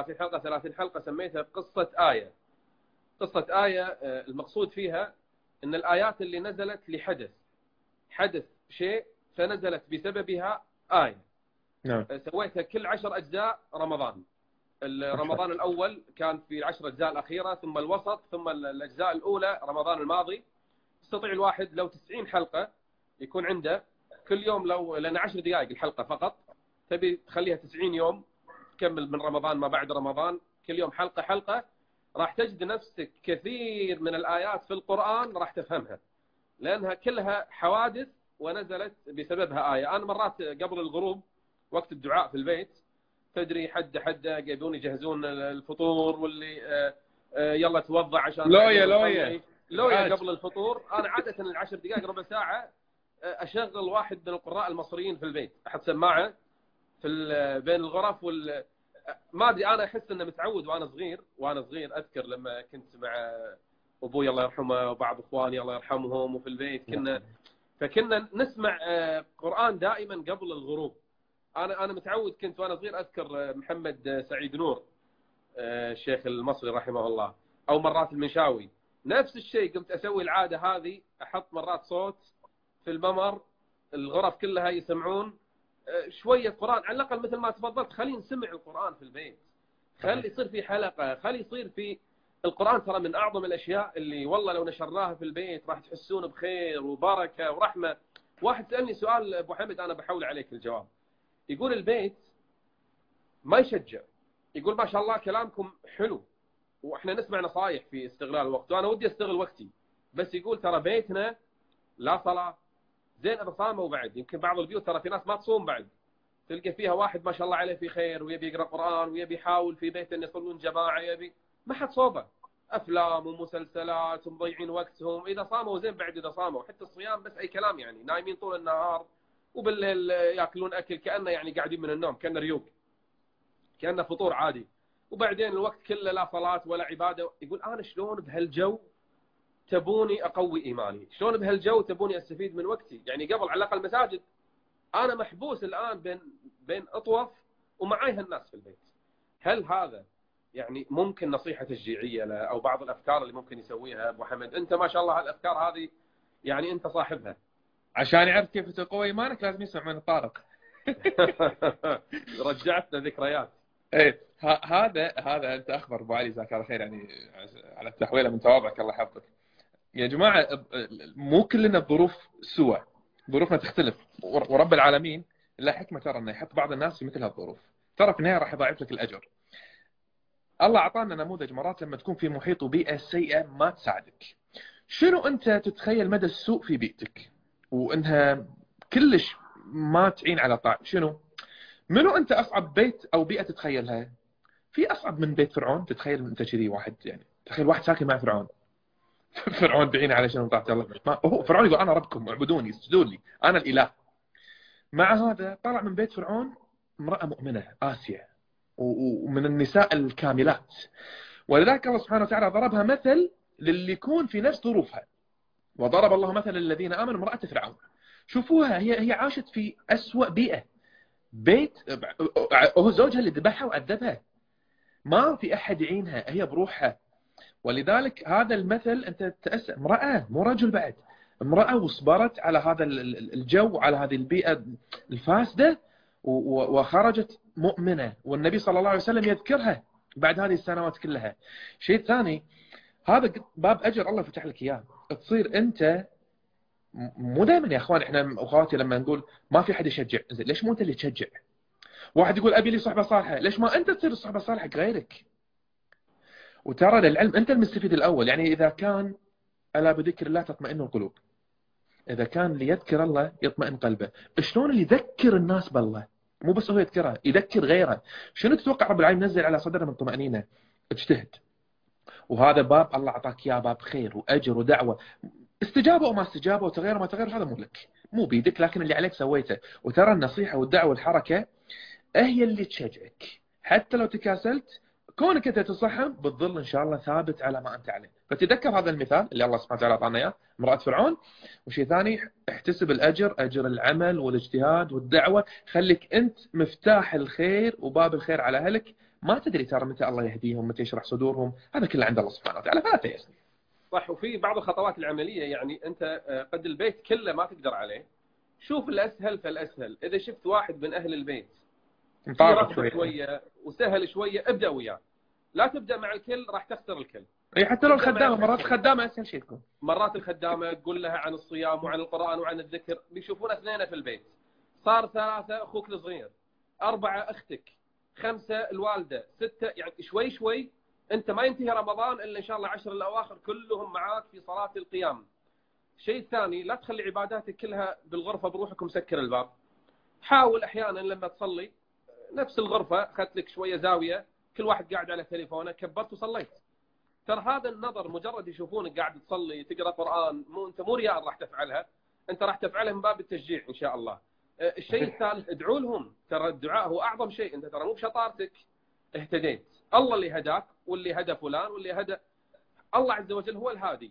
حلقة سميتها قصة آية. المقصود فيها ان الآيات اللي نزلت لحدث شيء فنزلت بسببها آية. نعم. سويتها كل 10 أجزاء رمضان. رمضان الأول كان في 10 أجزاء الأخيرة، ثم الوسط، ثم الأجزاء الأولى رمضان الماضي. يستطيع الواحد لو 90 حلقة يكون عنده كل يوم، لأن 10 دقائق الحلقة فقط، تبي تخليها 90 يوم تكمل من رمضان ما بعد رمضان، كل يوم حلقة، راح تجد نفسك كثير من الآيات في القرآن راح تفهمها، لأنها كلها حوادث ونزلت بسببها آية. أنا مرات قبل الغروب وقت الدعاء في البيت، تدري حد يبون يجهزون الفطور، واللي يلا توضع عشان لويا قبل الفطور. أنا عادة 10 دقائق ربع ساعة أشغل واحد من القراء المصريين في البيت، أحط سماعة في بين الغرف ما أدري، أنا أحس إنه متعود. وأنا صغير أذكر لما كنت مع أبوي الله يرحمه وبعض إخواني الله يرحمهم، وفي البيت فكنا نسمع قرآن دائما قبل الغروب. أنا متعود، كنت وأنا صغير أذكر محمد سعيد نور الشيخ المصري رحمه الله، أو مرات المنشاوي، نفس الشيء. قمت أسوي العادة هذه، أحط مرات صوت في الممر، الغرف كلها يسمعون شوية قرآن على الأقل، مثل ما تفضلت، خلي نسمع القرآن في البيت، خلي يصير في حلقة، خلي يصير في القرآن. ترى من أعظم الأشياء اللي والله لو نشرناها في البيت راح تحسون بخير وبركة ورحمة. واحد سألني سؤال أبو حمد، أنا بحاول عليك الجواب. يقول البيت ما يشجع، يقول ما شاء الله كلامكم حلو وإحنا نسمع نصايح في استغلال الوقت، وأنا ودي أستغل وقتي، بس يقول ترى بيتنا لا صلاة، زين إذا صاموا بعد، يمكن بعض البيوت ترى في ناس ما تصوم بعد، تلقى فيها واحد ما شاء الله عليه في خير ويبي يقرأ قرآن ويبي يحاول في بيته أن يصلون جماعة، يبي ما حد صوبه، أفلام ومسلسلات ومضيعين وقتهم. إذا صاموا زين، بعد إذا صاموا حتى الصيام بس أي كلام، يعني نايمين طول النهار وبالليل يأكلون أكل كأنه يعني قاعدين من النوم، كأنه ريوق، كأنه فطور عادي، وبعدين الوقت كله لا صلاة ولا عبادة. يقول أنا شلون بهالجو تبوني أقوي إيماني؟ شلون بهالجو تبوني أستفيد من وقتي؟ يعني قبل على الأقل مساجد، انا محبوس الان بين اطوف ومعاي هالناس في البيت. هل هذا يعني ممكن نصيحه تشجيعيه له، او بعض الافكار اللي ممكن يسويها ابو حمد؟ انت ما شاء الله هالافكار هذه يعني انت صاحبها. عشان يعرف كيف تقوي ايمانك لازم يسمع من طارق. رجعتنا ذكريات. ايه هذا انت اخبر ابو علي جزاك الله خير يعني على التحويله من تواضعك، الله يحفظك. يا جماعه مو كلنا الظروف سوى، ظروفنا تختلف، ورب العالمين لا حكمه ترى انه يحط بعض الناس في مثل هالظروف، ترى في النهايه راح يضاعف لك الاجر. الله اعطانا نموذج مرات لما تكون في محيط وبيئه سيئه ما تساعدك. شنو انت تتخيل مدى السوء في بيئتك وانها كلش ما تعين على طاعة؟ منو انت اصعب بيت او بيئه تتخيلها؟ في اصعب من بيت فرعون؟ تتخيل انت كذي واحد، يعني تخيل واحد ساكن مع فرعون. فرعون بعين على شنو طاعة الله؟ ما هو فرعون يقول انا ربكم اعبدوني اسجدوا لي انا الاله. مع هذا طلع من بيت فرعون امراه مؤمنه آسيا ومن النساء الكاملات، ولذلك الله سبحانه وتعالى ضربها مثل للي يكون في نفس ظروفها. وضرب الله مثلا للذين امنوا امراه فرعون. شوفوها، هي عاشت في أسوأ بيئه، بيت هو زوجها اللي ذبحها وعذبها، ما في احد يعينها، هي بروحها. ولذلك هذا المثل انت تأسى امراه مو رجل بعد، امراه وصبرت على هذا الجو، على هذه البيئه الفاسده، وخرجت مؤمنه، والنبي صلى الله عليه وسلم يذكرها بعد هذه السنوات كلها. شيء ثاني، هذا باب اجر الله فتح لك اياه، تصير انت مو دائما يا اخوان احنا اخواتي لما نقول ما في حد يشجع، زين ليش مو انت اللي تشجع؟ واحد يقول ابي لي صحبه صالحه، ليش ما انت تصير الصحبه الصالحه غيرك؟ وترى للعلم انت المستفيد الاول، يعني اذا كان الا بذكر الله تطمئن القلوب، اذا كان ليذكر الله يطمئن قلبه. شلون اللي يذكر الناس بالله؟ مو بس هو يذكرها، يذكر غيره. شنو تتوقع رب العالمين نزل على صدره من طمأنينة؟ اجتهد. وهذا باب الله اعطاك اياه، باب خير واجر ودعوه. استجابه وما استجابه وتغير ما تغير هذا مو لك، مو بيدك، لكن اللي عليك سويته. وترى النصيحه والدعوه والحركه هي اللي تشجعك، حتى لو تكاسلت كونك انت تصحم بتظل ان شاء الله ثابت على ما انت عليه. فتذكر هذا المثال اللي الله سبحانه وتعالى اعطانا اياه، امراه فرعون. وشيء ثاني، احتسب الاجر، اجر العمل والاجتهاد والدعوه، خليك انت مفتاح الخير وباب الخير على اهلك. ما تدري ترى متى الله يهديهم، متى يشرح صدورهم، هذا كله عند الله سبحانه وتعالى، فلا تيأس. صح. وفي بعض الخطوات العمليه، يعني انت قد البيت كله ما تقدر عليه، شوف الاسهل فالاسهل. اذا شفت واحد من اهل البيت في رغبه شويه وسهل شويه ابدا وياه، لا تبدا مع الكل، راح تخسر الكل. اي حتى لو الخدامه، مرات الخدامه اسهل شيء تكون. مرات الخدامه تقول لها عن الصيام وعن القران وعن الذكر، بيشوفون اثنين في البيت، صار ثلاثه اخوك الصغير، اربعه اختك، خمسه الوالده، سته، يعني شوي شوي. انت ما ينتهي رمضان الا ان شاء الله 10 الاواخر كلهم معاك في صلاه القيام. شيء ثاني، لا تخلي عباداتك كلها بالغرفه بروحك ومسكر الباب. حاول احيانا لما تصلي نفس الغرفه اخذت لك شويه زاويه، كل واحد قاعد على تليفونه، كبرت وصليت. ترى هذا النظر مجرد يشوفونك قاعد تصلي تقرا قران، انت مو رياء راح تفعلها، انت راح تفعلها من باب التشجيع ان شاء الله. الشيء الثالث، ادعوا لهم، ترى الدعاء هو اعظم شيء. انت ترى مو بشطارتك اهتديت، الله اللي هداك، واللي هدى فلان، واللي هدى الله عز وجل هو الهادي.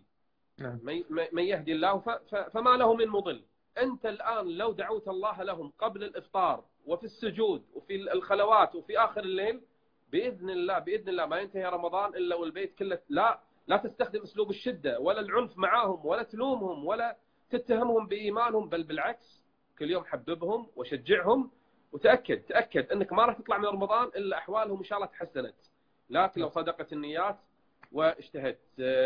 من يهدي الله فما له من مضل. أنت الآن لو دعوت الله لهم قبل الإفطار وفي السجود وفي الخلوات وفي آخر الليل، بإذن الله ما ينتهي رمضان إلا والبيت كله. لا تستخدم أسلوب الشدة ولا العنف معاهم، ولا تلومهم ولا تتهمهم بإيمانهم، بل بالعكس كل يوم حببهم وشجعهم. وتأكد أنك ما راح تطلع من رمضان إلا أحوالهم إن شاء الله تحسنت، لكن لو صدقت النيات واجتهدت.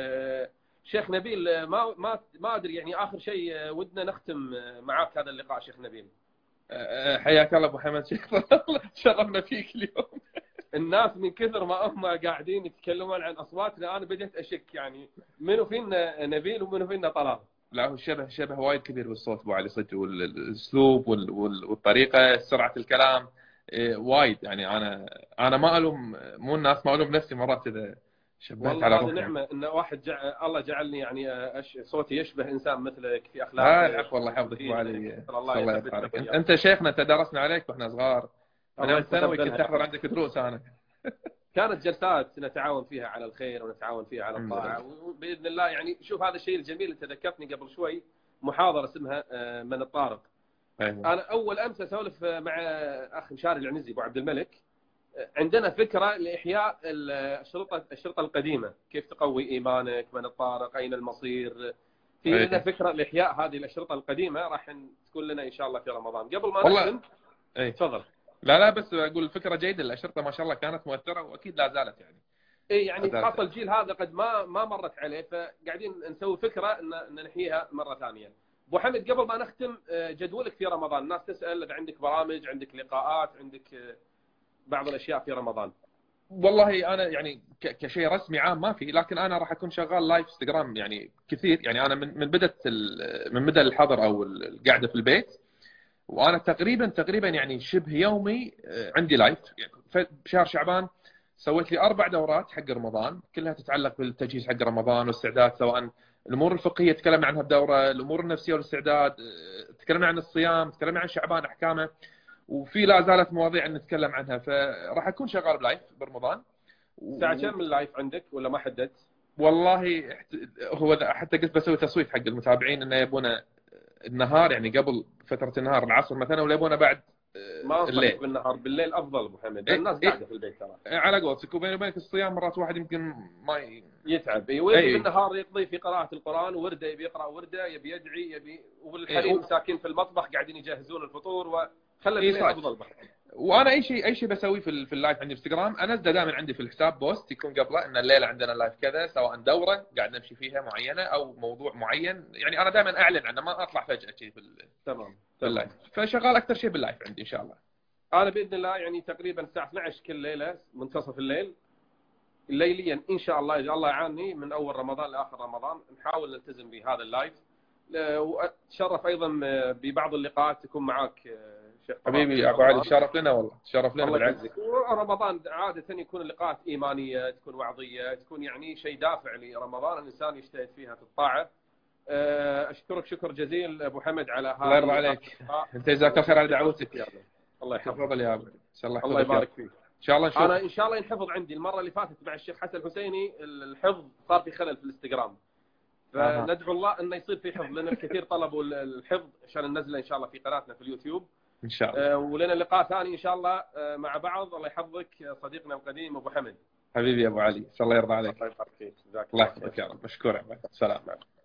شيخ نبيل، ما ادري يعني اخر شيء ودنا نختم معاك هذا اللقاء شيخ نبيل. حياك الله ابو حمد، شيخ شرفنا فيك اليوم. الناس من كثر ما هم قاعدين يتكلمون عن اصواتنا انا بديت اشك، يعني منو فينا نبيل ومنو فينا طلال. لا هو شبه وايد كبير بالصوت ابو علي صدق، والاسلوب والطريقه، سرعه الكلام وايد. يعني انا ما الوم، مو الناس، ما الوم نفسي مرات اذا شبهت على روحي. والله هذه نعمه ان واحد الله جعلني يعني صوتي يشبه انسان مثلك في اخلاق. العفو، الله يحفظك ابو علي، الله يبارك. انت شيخنا، تدرسنا عليك واحنا صغار، انا من ثانوي كنت احضر عندك دروس انا. كانت جلسات نتعاون فيها على الخير ونتعاون فيها على الطاعه، وباذن الله يعني شوف هذا الشيء الجميل. انت ذكرتني قبل شوي محاضره اسمها من الطارق، أيوة. انا اول امس اسولف مع اخ مشاري العنزي ابو عبد الملك، عندنا فكره لاحياء الشرطه القديمه، كيف تقوي ايمانك، من الطارق، اين المصير. في لنا أيوة. فكره لاحياء هذه الاشرطه القديمه، راح تكون لنا ان شاء الله في رمضان. قبل ما والله. نختم أي. تفضل. لا بس اقول الفكره جيده، الاشرطه ما شاء الله كانت مؤثره واكيد لا زالت يعني. اي لا يعني زالت خاصه يعني. الجيل هذا قد ما مرت عليه، فقاعدين نسوي فكره ان نحييها مره ثانيه. ابو حمد قبل ما نختم، جدولك في رمضان، الناس تسال اذا عندك برامج، عندك لقاءات، عندك بعض الاشياء في رمضان. والله انا يعني كشيء رسمي عام ما في، لكن انا راح اكون شغال لايف انستغرام يعني كثير. يعني انا من بدا الحظر او القعده في البيت، وانا تقريبا يعني شبه يومي عندي لايف. يعني بشهر شعبان سويت لي 4 دورات حق رمضان، كلها تتعلق بالتجهيز حق رمضان والاستعداد، سواء الامور الفقهيه تكلمنا عنها بدوره، الامور النفسيه والاستعداد تكلمنا عن الصيام، تكلمنا عن شعبان احكامه، وفي لا زالت مواضيع نتكلم عنها. فراح اكون شغال بلايف برمضان. الساعه كم اللايف عندك ولا ما حددت؟ والله هو حتى قلت بسوي تصويت حق المتابعين انه يبونه النهار، يعني قبل فتره النهار العصر مثلا، ولا يبونه بعد ما انصحك الليل. بالنهار، بالليل افضل ابو حمد، لان إيه الناس إيه قاعده في البيت ترى. على قولتك، وبيني وبينك الصيام مرات واحد يمكن ما يتعب، ويبي اي بالنهار يقضي في قراءه القران وورده، يبي يقرا ورده، يبي يدعي، يبي، والحريم إيه مساكين في المطبخ قاعدين يجهزون الفطور، وخلى اي الليل صحيح. افضل بحد. وانا اي شيء بسويه في اللايف عندي في انستغرام انزله دائما عندي في الحساب بوست يكون قبله ان الليله عندنا لايف كذا، سواء دوره قاعد نمشي فيها معينه او موضوع معين. يعني انا دائما اعلن عنه، ما اطلع فجاه كذي تمام في تمام. اللايف. فشغال اكثر شيء باللايف عندي ان شاء الله. انا باذن الله يعني تقريبا الساعه 12 كل ليله منتصف الليل ليليا ان شاء الله، اذا الله يعاني، من اول رمضان لاخر رمضان نحاول نلتزم بهذا اللايف. واتشرف ايضا ببعض اللقاءات تكون معك شيخ طلال حبيبي في يا ابو علي، رمضان. شرف لنا والله، شرف لنا الله بالعكس. يعزك. ورمضان عاده يكون اللقاءات ايمانيه، تكون وعظيه، تكون يعني شيء دافع لرمضان الانسان يجتهد فيها في الطاعه. اشكرك شكر جزيل ابو حمد على الله يرضى هذا عليك. اللقاء. انت جزاك الله خير على دعوتك. الله يحفظك. تفضل يا ابو، ان شاء الله الله يحفظك يا رب. يبارك فيك. ان شاء الله نشوف. انا ان شاء الله ينحفظ عندي. المره اللي فاتت مع الشيخ حسن الحسيني الحفظ صار في خلل في الانستغرام، فندعو الله انه يصير في حفظ، لان الكثير طلبوا الحفظ عشان ننزله ان شاء الله في قناتنا في اليوتيوب ان شاء الله. ولنا لقاء ثاني ان شاء الله مع بعض. الله يحفظك صديقنا القديم ابو حمد. حبيبي يا ابو علي، ان شاء الله يرضى عليك. الله يبارك فيك. جزاك الله الله خير. يحفظك يا رب، مشكور يا ابو. سلام.